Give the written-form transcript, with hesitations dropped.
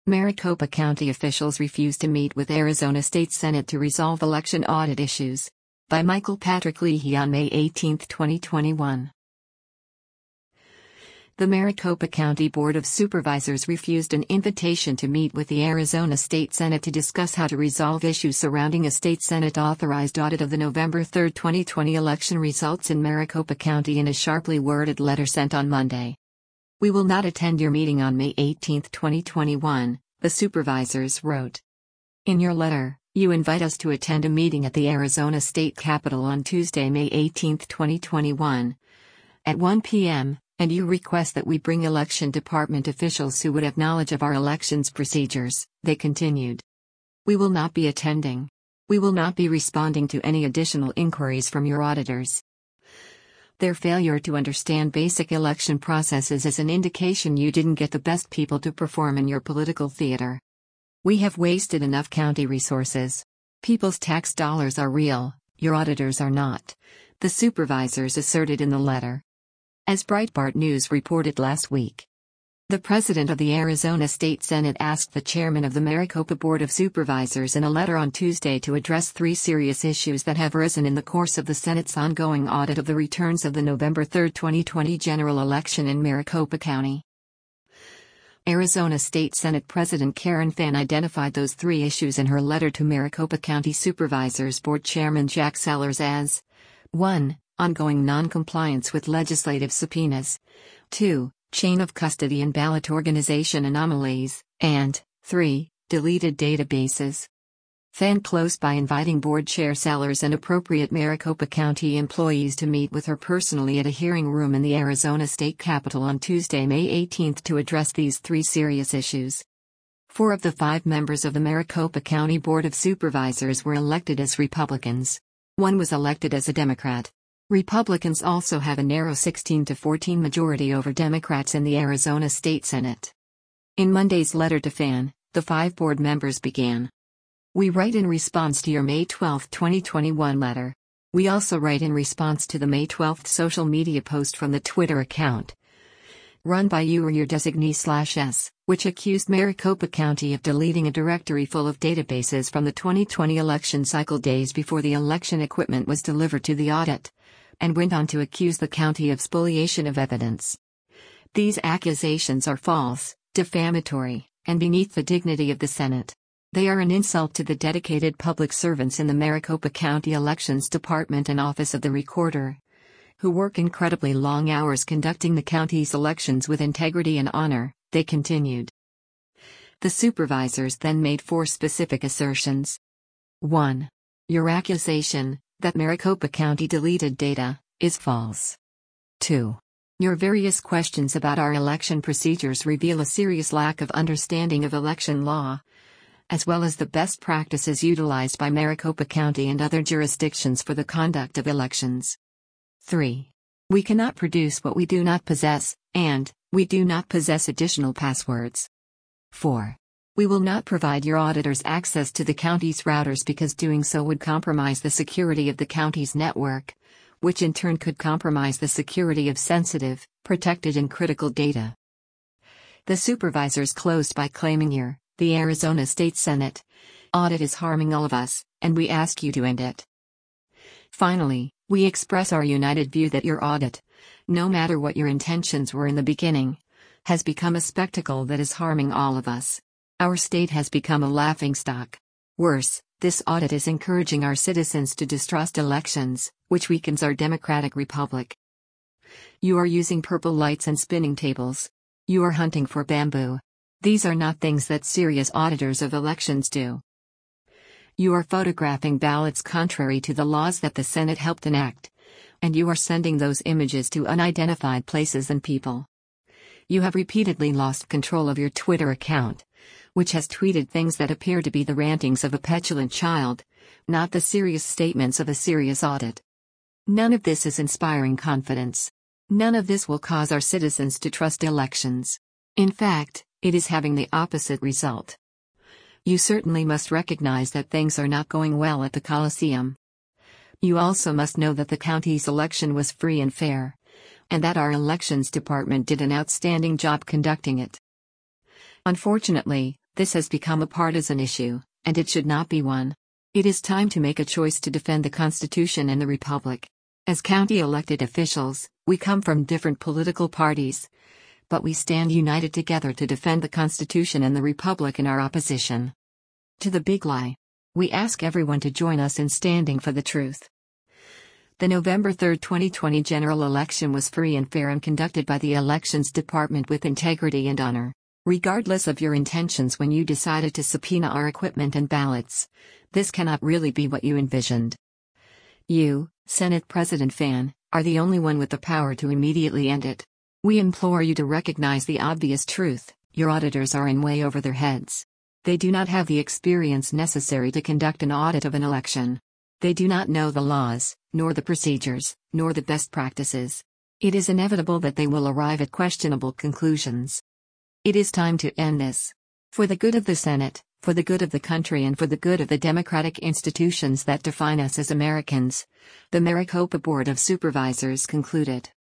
Maricopa County officials refuse to meet with Arizona State Senate to resolve election audit issues. By Michael Patrick Leahy on May 18, 2021. The Maricopa County Board of Supervisors refused an invitation to meet with the Arizona State Senate to discuss how to resolve issues surrounding a state Senate-authorized audit of the November 3, 2020 election results in Maricopa County in a sharply worded letter sent on Monday. "We will not attend your meeting on May 18, 2021, the supervisors wrote. In your letter, you invite us to attend a meeting at the Arizona State Capitol on Tuesday, May 18, 2021, at 1 p.m., and you request that we bring election department officials who would have knowledge of our elections procedures," they continued. "We will not be attending. We will not be responding to any additional inquiries from your auditors. Their failure to understand basic election processes is an indication you didn't get the best people to perform in your political theater. We have wasted enough county resources. People's tax dollars are real, your auditors are not," the supervisors asserted in the letter. As Breitbart News reported last week, the president of the Arizona State Senate asked the chairman of the Maricopa Board of Supervisors in a letter on Tuesday to address three serious issues that have arisen in the course of the Senate's ongoing audit of the returns of the November 3, 2020 general election in Maricopa County. Arizona State Senate President Karen Fann identified those three issues in her letter to Maricopa County Supervisors Board Chairman Jack Sellers as 1. Ongoing non-compliance with legislative subpoenas, 2. Chain of custody and ballot organization anomalies, and 3. Deleted databases. Fann closed by inviting Board Chair Sellers and appropriate Maricopa County employees to meet with her personally at a hearing room in the Arizona State Capitol on Tuesday, May 18 to address these three serious issues. 4 of the 5 members of the Maricopa County Board of Supervisors were elected as Republicans. 1 was elected as a Democrat. Republicans also have a narrow 16-14 majority over Democrats in the Arizona State Senate. In Monday's letter to Fann, the 5 board members began. "We write in response to your May 12, 2021 letter. We also write in response to the May 12 social media post from the Twitter account run by you or your designee/s, which accused Maricopa County of deleting a directory full of databases from the 2020 election cycle days before the election equipment was delivered to the audit, and went on to accuse the county of spoliation of evidence. These accusations are false, defamatory, and beneath the dignity of the Senate. They are an insult to the dedicated public servants in the Maricopa County Elections Department and Office of the Recorder, who work incredibly long hours conducting the county's elections with integrity and honor," they continued. The supervisors then made 4 specific assertions. 1. Your accusation that Maricopa County deleted data is false. 2. Your various questions about our election procedures reveal a serious lack of understanding of election law, as well as the best practices utilized by Maricopa County and other jurisdictions for the conduct of elections. 3. We cannot produce what we do not possess, and we do not possess additional passwords. 4. We will not provide your auditors access to the county's routers because doing so would compromise the security of the county's network, which in turn could compromise the security of sensitive, protected and critical data. The supervisors closed by claiming the Arizona State Senate audit is harming all of us, and we ask you to end it. Finally, we express our united view that your audit, no matter what your intentions were in the beginning, has become a spectacle that is harming all of us. Our state has become a laughingstock. Worse, this audit is encouraging our citizens to distrust elections, which weakens our democratic republic. You are using purple lights and spinning tables. You are hunting for bamboo. These are not things that serious auditors of elections do. You are photographing ballots contrary to the laws that the Senate helped enact, and you are sending those images to unidentified places and people. You have repeatedly lost control of your Twitter account, which has tweeted things that appear to be the rantings of a petulant child, not the serious statements of a serious audit. None of this is inspiring confidence. None of this will cause our citizens to trust elections. In fact, it is having the opposite result. You certainly must recognize that things are not going well at the Coliseum. You also must know that the county's election was free and fair, and that our elections department did an outstanding job conducting it. Unfortunately, This has become a partisan issue, and it should not be one. It is time to make a choice to defend the Constitution and the Republic. As county elected officials, we come from different political parties, but we stand united together to defend the Constitution and the Republic in our opposition to the big lie. We ask everyone to join us in standing for the truth. The November 3, 2020 general election was free and fair and conducted by the Elections Department with integrity and honor. Regardless of your intentions when you decided to subpoena our equipment and ballots, this cannot really be what you envisioned. You, Senate President Fan, are the only one with the power to immediately end it. We implore you to recognize the obvious truth: your auditors are in way over their heads. They do not have the experience necessary to conduct an audit of an election. They do not know the laws, nor the procedures, nor the best practices. It is inevitable that they will arrive at questionable conclusions. It is time to end this. For the good of the Senate, for the good of the country, and for the good of the democratic institutions that define us as Americans, the Maricopa Board of Supervisors concluded.